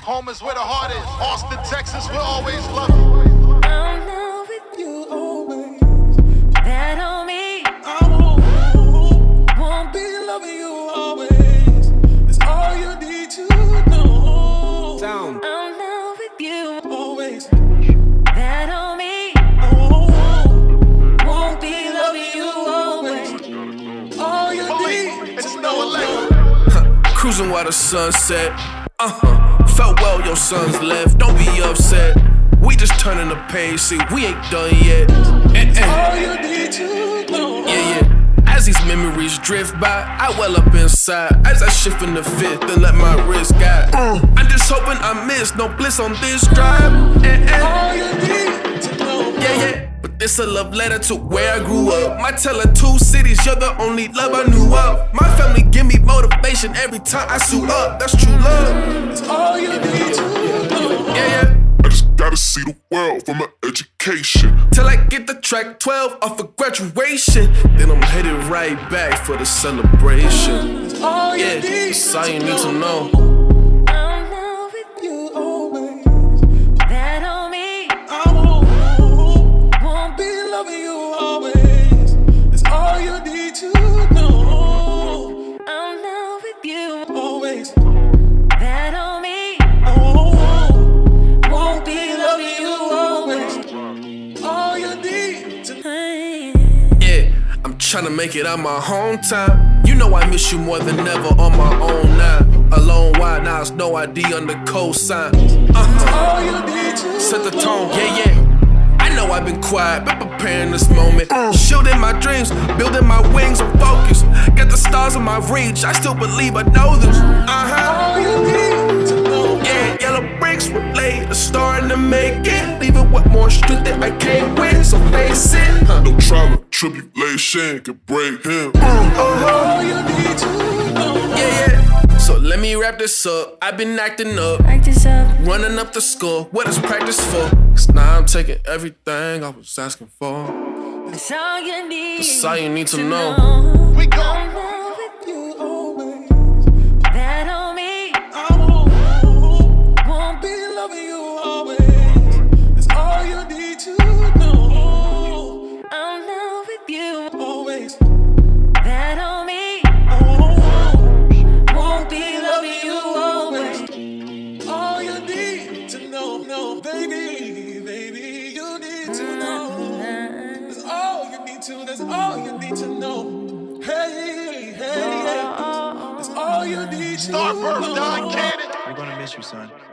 Home is where the heart is. Austin, Texas, we'll always love you. I'm now with you always. That on me. I won't be loving you always. That's all you need to know. I'm now with you Always. That on me. I Won't be loving you always. all you need It's to no know. election. Cruising while the sun set. Felt well, your sons left. Don't be upset. We just turning the page. See, we ain't done yet. All you need to know. Yeah. As these memories drift by, I well up inside. As I shift in the fifth and let my wrist guide. I'm just hoping I miss no bliss on this drive. All you need to know. Yeah. But this a love letter to where I grew up. My teller, 2 cities, you're the only love I knew of. My family give me motivation every time I suit up. That's true love. It's all you need to know. Yeah. I just gotta see the world from an education. Till I get the track 12 off of graduation. Then I'm headed right back for the celebration. It's all you Yeah, need that's all you to need to know. I'm now with You always. that on me. I won't be loving you always. That's all you need to know. I'm now with you Always. that on me. I won't be loving you always. All you need to know. Yeah, I'm tryna make it out my hometown. You know I miss you more than ever on my own now. Alone, why now? It's no ID on the cosign. All you need to Set the tone, yeah. I know I've been quiet, but preparing this moment. Shielding my dreams, building my wings, I'm focused. Got the stars in my reach, I still believe I know this. all you need to know. Yeah, yellow bricks were laid, a star in the making. Leaving with more strength that I came with, so face it. No trial or tribulation can break him. All you need to know. Yeah. So let me wrap this up. I've been acting up, Practice up. running up the score. What is practice for? Cause now I'm taking everything I was asking for. That's all you need. That's all you need to know. We go. I'm now with You always. that on me. I won't be loving you always. That's all you need to know. I'm now with you Always. that on me. I Won't be loving you always. all you need to know. No, baby, you need to know. That's all you need to. That's all you need to know. Hey, yeah. That's all you need to Starburst, Don know. Cannon. We're gonna miss you, son.